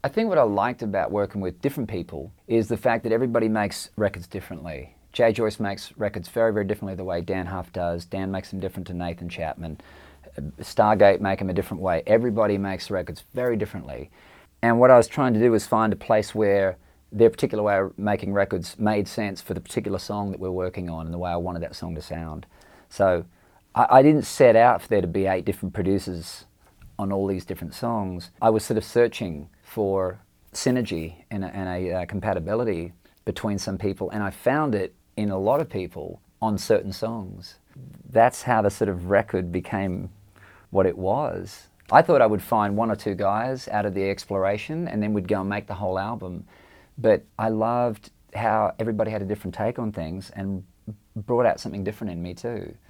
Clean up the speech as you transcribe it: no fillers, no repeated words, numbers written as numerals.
I think what I liked about working with different people is the fact that everybody makes records differently. Jay Joyce makes records very, very differently the way Dan Huff does. Dan makes them different to Nathan Chapman. Stargate make them a different way. Everybody makes records very differently. And what I was trying to do was find a place where their particular way of making records made sense for the particular song that we're working on and the way I wanted that song to sound. So I didn't set out for there to be 8 different producers on all these different songs. I was sort of searching for synergy and a compatibility between some people, and I found it in a lot of people on certain songs. That's how the sort of record became what it was. I thought I would find 1 or 2 guys out of the exploration and then we'd go and make the whole album. But I loved how everybody had a different take on things and brought out something different in me too.